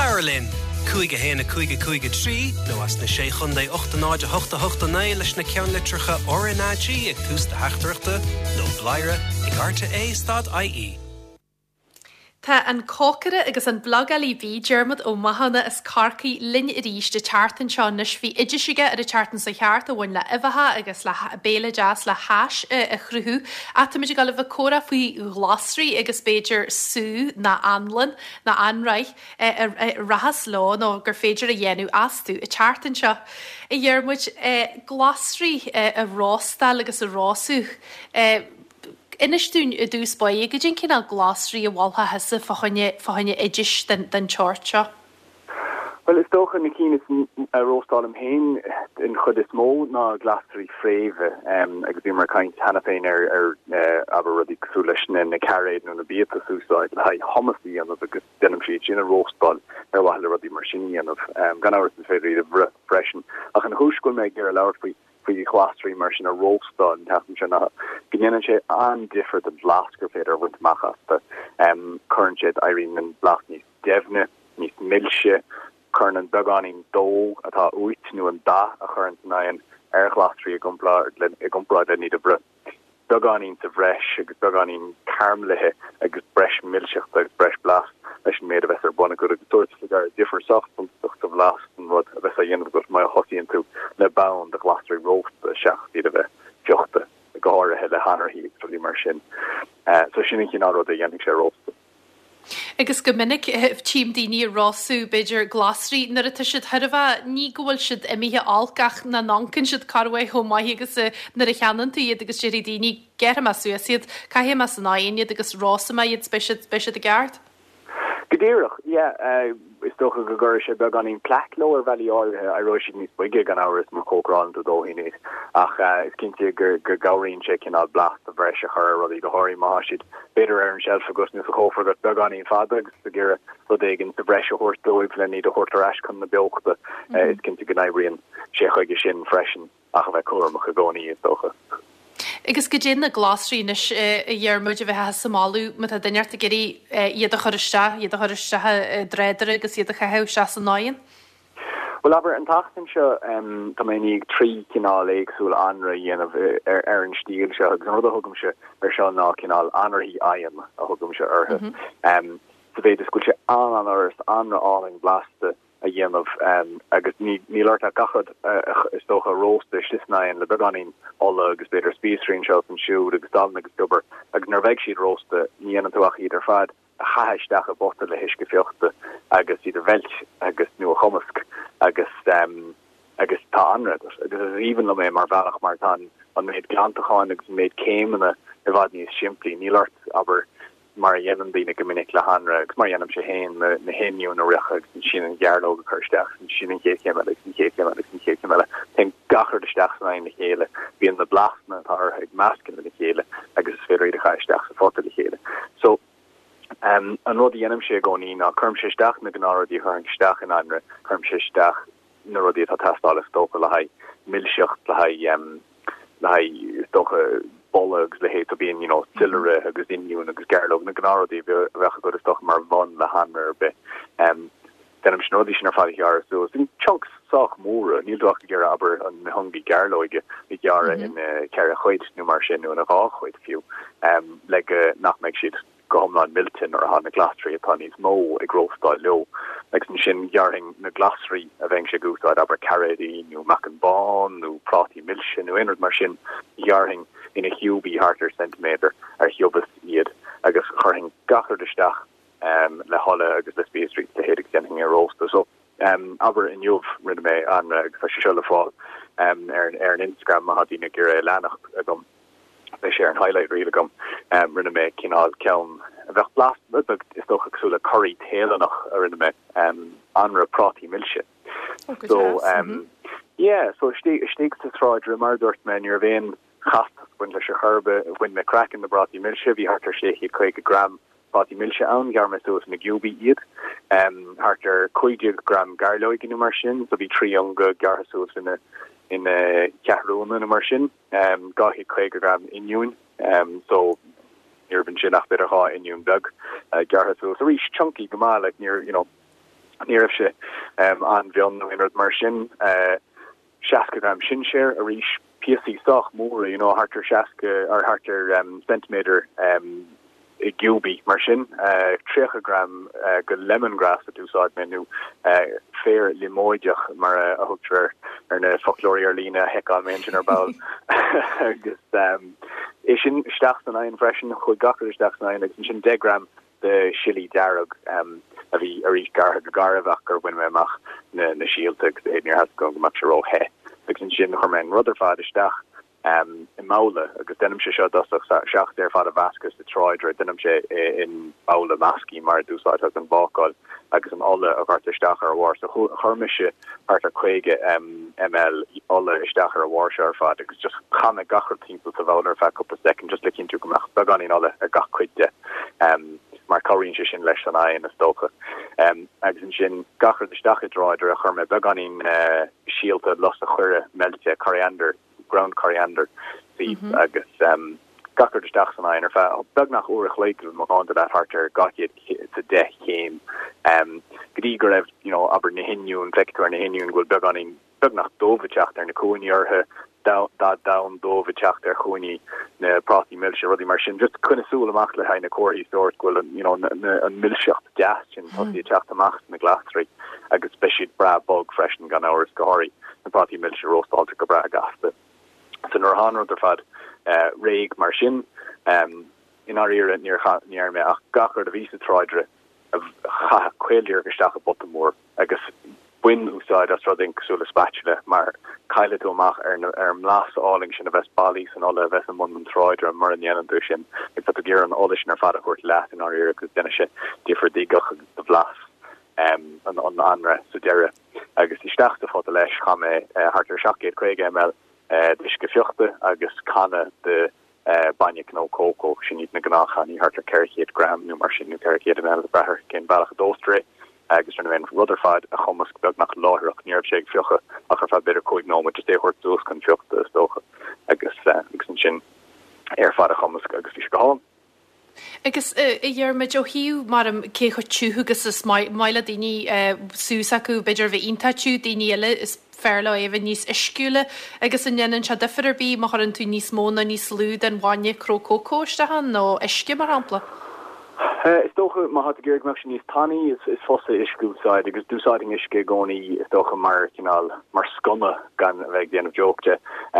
Larlin. Cúige héna cúige trí, nó as na sé chundé 8 8 leis na ceann litrecha RNAG ag tús de heachtarachta nó blaire ag rta.ie. Tá an cócara agus an blog LV Dermot ó Mahanna is carcaí linne ríis de chartan seo nus bhí idirisiige ar a chartan sa cheart a bhain le ifatha agus le béle jazz le háis a chruthú a tá muidir galibh córa faoi glosraí agus béidir sú na anlan na anraith rahas lá nó gur féidir a dhéanú asú a chartan seo. I dhearmuid glosraí a rástal agus a rású Inistún a dús baí go dtí cinál glosraí a bháltha heasa fáinne idir den teirte. Well, is dócha na cínas a róstálam hain in chud is mó ná glosraí fréimhe agus bhí mar caint hena féin ar aber rudí cosú leis na caréid nó na bíata súsáid le haid homasí anmh agus denm siad sin a róstáil ar bhaile rudí mar sin anmh gan áras is féidir iad a freisin ach an thuúscoil méid ar a leabhar faoi chlástrí mar sin a róstáil an tasan sin gnéan sé an differ den blasgur féidir bhaint machchas chuann siad airíonn an blast níos defne níos milse chun an beganín dó atá uit nu an da a chun nain ar glastrí i gomplá le ní a bre. Beganín sa bhreis agus beganín carmlethe agus breis milseach agus breis blast leis an méad a bheits ar buna go agus tuairt le gar differ sochtún sa blast an rud a bheits a dhéanamh go mai hosíonn tú le bán de glastrí róst a seach iad a bheith fiochta a gáirithe le hanarthaí trolí mar sin. So sinna cin áró a dhéanamh sé rósta. Agus go minic tíim daoine rású beidir glosraí nar atá siad thurmh ní gohfuil siad imithe álgach na nancan siad carfu chomáí agus nar a cheananta iad agus séirí daoine gearm a suasíad caihé mas an aon iad agus rásama iad speisiad a gceart. Gedéireach, is dócha go gur sé beag anín plac lower valley a roiisiigh níos buige gan áras mar cócrán do dóhinnéid ach is cinnte gur gabhraíonn sé cinál blast a bhreis a chur rudí go háirí má siad beidir ar an shelf agus níos a chófar go beag anín fada agus go ggéire rud éigen sa bhreis a thuirt dóibh le níd a thuirtar eis chun na beochta is cinnte go naibríonn sé chuige sin freisin ach a bheith cuairmach a gcónaí is dócha. Agus go dé na glásríis a dhearmúid a bheit Somáú me a daineart a gurí iad a chuiriste dréidir agus iad a chaheh se san náin? Well, aber an tachtan seo tá mé níag trí cinál éagsúil anra dhéanamh ar an stíl seo agus an rud a thugam se ar seo ná cinál anarthaí aim a thugam se orthe. Sa bhéad iscuil se an áras anra áling blasta a dhéanamh agus ní leart a gachad is dócha rósta sisnain le beganín óla agus beidir spísrín seo an siúd agus dal agus dubar agus nar bheith siad rósta ní anana tuach idir fad a chaisteach a bota le hiisce fiochta agus idir bheilt agus nu a chomasc agus tá anrad agus even le mé mar bhealach mar tan an méid glantaáin agus méid céimena i bhd níos siimplí ní leart aber mar dhéanam bína go minic le hanra agus mar dhéanam sé héin na héniú na richa agus sin an gearló a chusteach sin an chéchéile ten gachar deisteach na na chéile bíon na blasna tar ag meascin na chéile agus is féidir a chaisteach sa fáta le chéile. So an rud dhéanam sé gcóí ná chum séisteach na gnáradí chu an steach in anra chum séisteach na rudí tá testála tócha le haid milseocht le haid tócha bollagus le héit a bíon silre agus inniún agus gearlog na gnáradí bhecha go is toch mar bhan le hanmer be denm snodí sin ar fáar so sin chunks soch móra níl doach ggéir aber an hungi gearloige i gearra in ceir chuid nu mar sin nu a gáchuid fiú le nach meid siad gomlan Milton or han na glastri atá níos mó ag gróftáil leo legus sin gearing na glastri a bheith sé gúsáid aber caréí nu mac an bán nu prátí milsin nu inard mar sin gearing in a hiúbí hartar centimeter ar hiúbas iad agus chuing gachar deisteach le holle agus le Space Street de héidir denning ar rósta so aber in jobh rinne mé an agus se le fáil ar an Instagram ma hadína gur lenacht a gom bei sé an highlight ri gom rinne mé cinál cean a bheith blast is doch agsúla choí télanach a rinne mé anra prátí milse so so stig sa ráidre mar dúirt me ar bhéin chast win leis a churbe win me crack in de brati milse vi hartar sé hi 2 gram brati milse an gar me sos na gubi iad hartar 2 gram garloig in mar sin so vi 3 young gar sos in cehrún in mar sin gahi 2 gram inún so urban sin nach bit ha inún bug gar sos a rí chunky goma like near níirse an bhean winner mar sin 60 gram sin share a reach PSC soch more harter shaska or harter centimeter gubi mar sin 3 gram go lemongrass a dúsad menu fair limoideach mar a hoter ar na folklóir lína heá mention ar ball agus sin stachtan ein freschen chu gachar stachtan ein sin 10 gram de chili darug a vi a garvach or win meach na shieldtug near has go mat ro he sin hormen rutherford stach in Maule agus denim se dasach der fa a Vascus de Troidre denim se in Maule maski mar dúsá has an bakal agus an alle a hart stacher war so harmische hart kwege ml alle stacher war fa agus just kann a gacher team to voter fa couple second just looking to come bagan in alle a gachkuide mar chorin sin leis an ai in a stocha agus sin gachar de stache droidir a churme beganin shielded los a chure melte coriander ground coriander agus gachar de stach an ai er fa beg nach orig leit ma an dat harter gatje te de came gediger aber na hinún vector na hinún go beganin beg nach dovechacht er na koinjarhe down dovechacht er choni na prati milse rudi mar sin just kunna soul amach le haine core historic will an milschacht gas in posi chacht amach na glasry agus special bra bog freshen gan hours gohari na prati milse roast alter go bra gaste so nor han der fad reig mar sin in our era near me ach gachar de visa troidre of quailier gestach bottommoor agus win úsáid as roding súle spatule mar kaile doach mlas áling sin a Westbalis an alle West mun troidre mar an an dusin ik dat ge an all ar fada hort la in our era gus dennne se differ digach de vlas an anre sudere agus die stachte fo leis cha me harter Shaket Craig ML dis gefjochte agus kannne de banne no koko sin niet na gannach an harter kerkiet gram nu mar sin nu kerkiet en breher gen ballach dostre agus en Rutherford a chommas beg nach láach neerfség fiocha a fa beidir koig no just é hort doos kan fiochte stocha agus sin fad a chommas agus fi goá. Agus dhear me jo hiú mar am cé chu túúgus is meile daoine súsaú beidir bheith intaú daoine eile is fairla éh níos isciúile agus in nnean se difirbí mar an tú níos móna níos lúd an bhaine crocócóiste han nó isci mar hapla. Is docha ma hat gerig me níos tanní is fosse isúsáid agus dúsáiding isce gcóí is docha mar mar scumme gan bheith déanamh joogte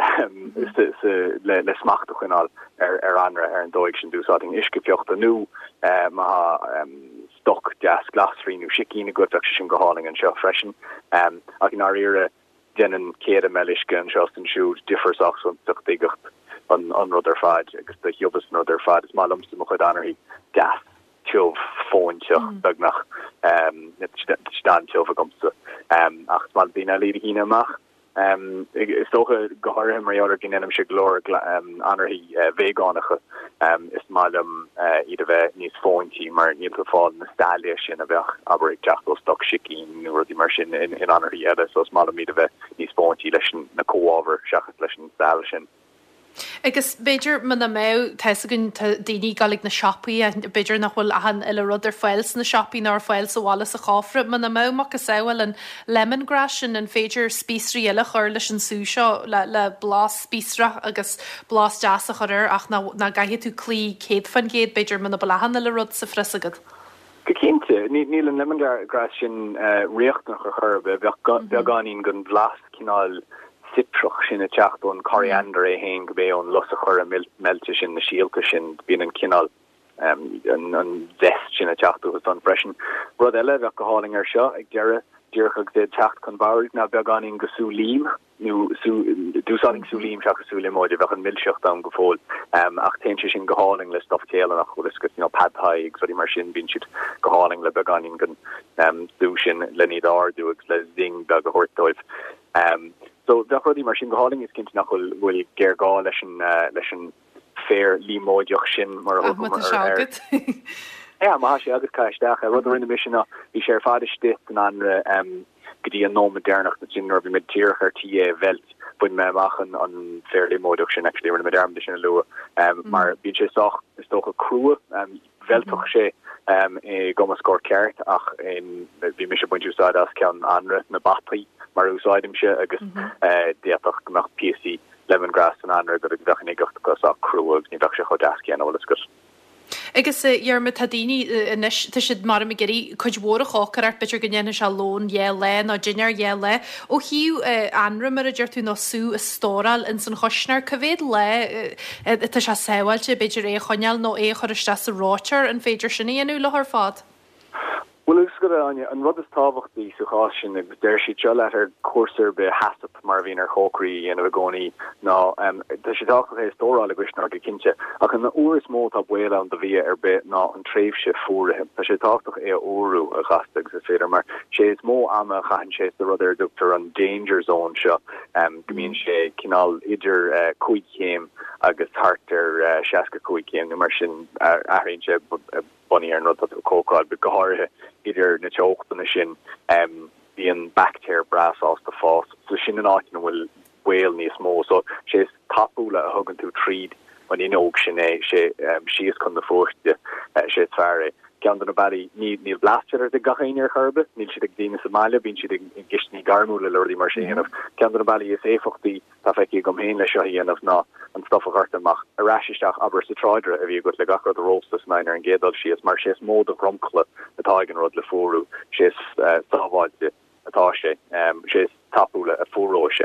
le smachta chuinál ar anra ar an dóig sin dúsáiding isce fiochtta nu ma stock gas glasríú sicína go sin goáling an seo freisin ag in áíre dennen céad meisce an seostan siúd differsach tucht digacht an Rutherford agus de jobus Rutherford is malumste mo chud anarhí gas fóintach beg nach stand gomse ach mal bína líhíine amach is stocha gohar mar gin ennim se glór anarhí végánacha is malum iad a bheith níos fóintí mar níl fáil na stalia sin a bheith aber teachtal stock sicín nu rudí mar sin in anarhí eile sos malum iad a bheith níos fóintí leis na coáver seachas leis an stal sin. Agus beidir man mé tegann daoine galig na shoppaí a beidir nachhfuil ahan ile rudidir foiils na shoppaí ná foiil sa bhla a chofra man mé mac saoil an lemongrass sin an féidir spísrí eile chuir leis an súseo le blas spísra agus blas deas a chuir ach na gaithe tú clí céad fan géad beidir man balahan ile rud sa frisagad. Gekinte níl an lemongrass sin riocht nach a churbe beganín gon blas cinál citroch sin a teachún coriander é héin go bé an los a chur a melte sin na síalta sin bín an cinál an vest sin a teachú an fresin rud eile bheith go háling ar seo ag deire dúrchag de techt chun báir na beganín go sú lím nu dúsáling sú lím seach sú limóide bheith an milseocht an go fóil ach teinte sin go háling le stofcéile nach chulas go padhaig so mar sin bín siad go háling le beganín gon dú sin le nídár dúgus le zing be go hortóibh so bheith mar sin goáling is cinnte nachhfuil bhfuil géirgá leis an fér límóideoch sin mar má sé agus caiisteach a rud rinne mission hí sé fadiste an gotí an nó modernach na sin bhí mid tíorchar tí velt buin me machchan an fér límóideoch sin actually rinne modern sin lua mar bí sé soch is tócha crua veltoch sé gomas scór ceart ach bhí mis buintúsáid as cean anra na batí mar úsáidimse agus déach gomach PC lemongrass an anra go bhechan gocht cos a cruúg ní bheh se chodasci an ólasgus. Agus dhearrma tadíní tu siad mar me geirí chuidhór a chácar bitir gnéanana se lón dhé le ná dinear dhé le ó hiú anra mar a dúir tú nosú is stóral in san choisnar covéad le tá se saohailte beidir é choneal nó é chuiriste sa ráir an féidir sinna anú le th fád. Well gus go an rud is tábhachtí suá sin agus déir si se le ar cuasar be hasap mar bhín ar chócraí a gcóí ná tá si dácha é stóráil agus nar go cinnte ach an uair mó tá bhile an do bhí ar bit ná an tréimhse fuairthe tá sé táach é óú a gasteag sa féidir mar sé is mó ama chahan sé de rud ar dútar an danger zone seo gomíonn sé cinál idir cuaigcéim agus hartar 16 cuaigcéim mar sin aithríonn sé bunny ar nó cóáil be gohairthe idir na teochtta sin bíon bactéir bras as de fás so sin an áin bhfuil bhil níos mó so sé tapúla a thugann tú tríd an inóg sin é sé sios chun na fóchte sé fearre cean na barí níl blasteir de gachéinear churbe níl siad ag dína Somália bín siad ag gisní garmúla lirlí mar sinanamh cean na barí is éfachtaí tá feici go héin lei seo híanamh ná an stofa gartamach a raisiisteach aber sa tráidre a bhí go le gachar a róstas meinar an gédal si is mar sé mód a romcla atá an rud le fórú sé táháilte atá sé sé tapúla a fóróise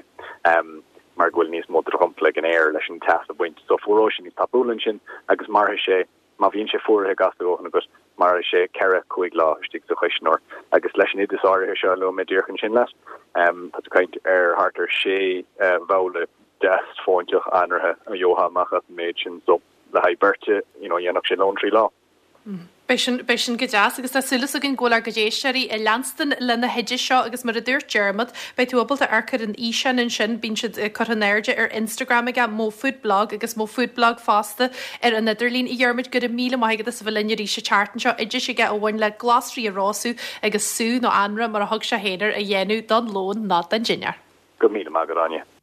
mar ghfuil níos mód a rompla an air leis an test a buint so fóróise níos tapúlan sin agus mar sé má bhíonn sé fuairthe gas gohan agus mar sé ceire chuig lá stig sa chuisnor agus leis an idir áirithe se le mé ddíorchan sin leis tá kaint ar hartar sé bhla dest fáinteach anarthe a Johanmachcha méid sin so le ha berte dhéanach sé lón trí lá. Bei sin go deas agus tá sulas a gin ggólar go dééisiirí i Lanston lena heidir seo agus mar a dúir Germad bei túbal a arcar an ísean in sin bín siad chonéirde ar Instagram aige mó foodblog agus mó foodblog fásta ar an Idirlín i dhearmid go míle maigad sa bhlinne rí se chartan seo idir si ge bhhain le glasrí a rású agus sú nó anra mar a thug se héidir a dhéanú don lón ná den dinnear. Go míle maigad anya.